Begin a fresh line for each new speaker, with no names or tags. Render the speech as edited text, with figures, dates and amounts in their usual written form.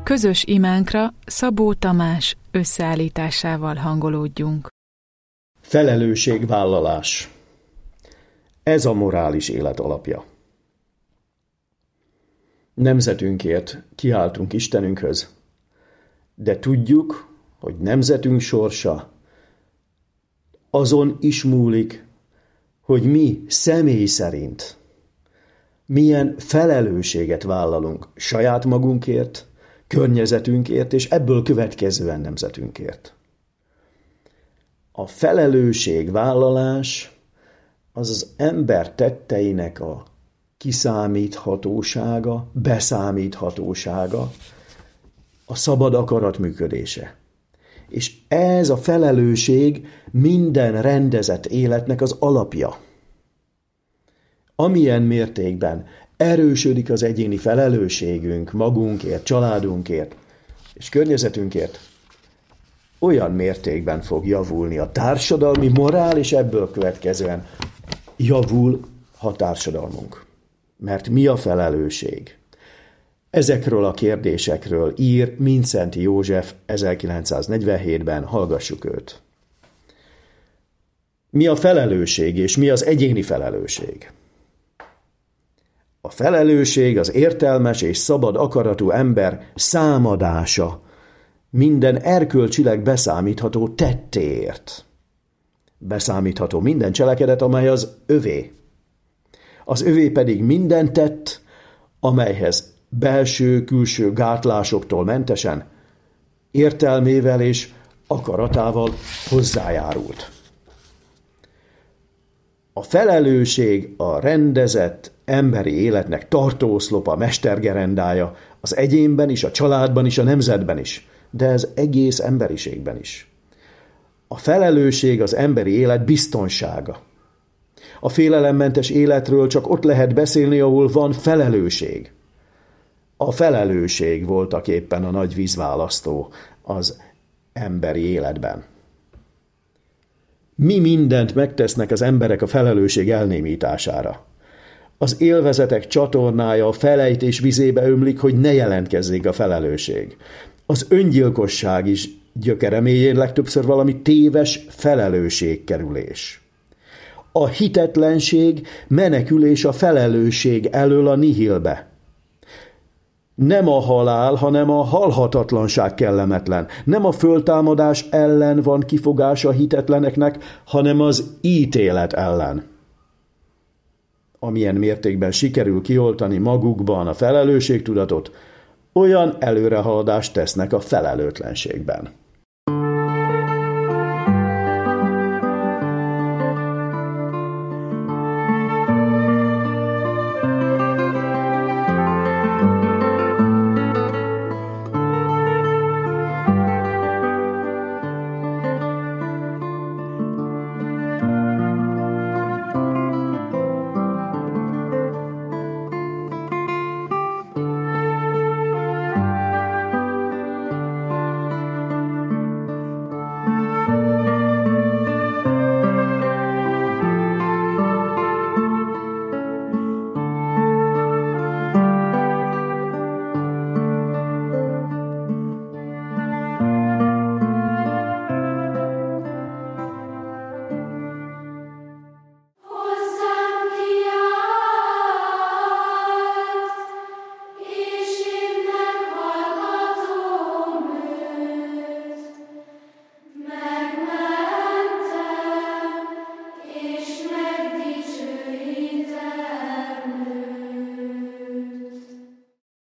Közös imánkra Szabó Tamás összeállításával hangolódjunk.
Felelősségvállalás. Ez a morális élet alapja. Nemzetünkért kiáltunk Istenünkhöz, de tudjuk, hogy nemzetünk sorsa azon is múlik, hogy mi személy szerint milyen felelősséget vállalunk saját magunkért, környezetünkért, és ebből következően nemzetünkért. A felelősségvállalás az ember tetteinek a kiszámíthatósága, beszámíthatósága, a szabad akarat működése. És ez a felelősség minden rendezett életnek az alapja. Amilyen mértékben erősödik az egyéni felelősségünk magunkért, családunkért és környezetünkért, olyan mértékben fog javulni a társadalmi morál, és ebből következően javul a társadalmunk. Mert mi a felelősség? Ezekről a kérdésekről ír Mindszenty József 1947-ben, hallgassuk őt. Mi a felelősség, és mi az egyéni felelősség? A felelősség az értelmes és szabad akaratú ember számadása minden erkölcsileg beszámítható tettéért. Beszámítható minden cselekedet, amely az övé. Az övé pedig minden tett, amelyhez belső-külső gátlásoktól mentesen, értelmével és akaratával hozzájárult. A felelősség a rendezett emberi életnek tartóoszlopa, mestergerendája, az egyénben is, a családban is, a nemzetben is, de ez egész emberiségben is. A felelősség az emberi élet biztonsága. A félelemmentes életről csak ott lehet beszélni, ahol van felelősség. A felelősség voltak éppen a nagy vízválasztó az emberi életben. Mi mindent megtesznek az emberek a felelősség elnémítására. Az élvezetek csatornája a felejtés vizébe ömlik, hogy ne jelentkezzék a felelősség. Az öngyilkosság is gyökere mélyén legtöbbször valami téves felelősségkerülés. A hitetlenség menekülés a felelősség elől a nihilbe. Nem a halál, hanem a halhatatlanság kellemetlen. Nem a föltámadás ellen van kifogás a hitetleneknek, hanem az ítélet ellen. Amilyen mértékben sikerül kioltani magukban a felelősségtudatot, olyan előrehaladást tesznek a felelőtlenségben.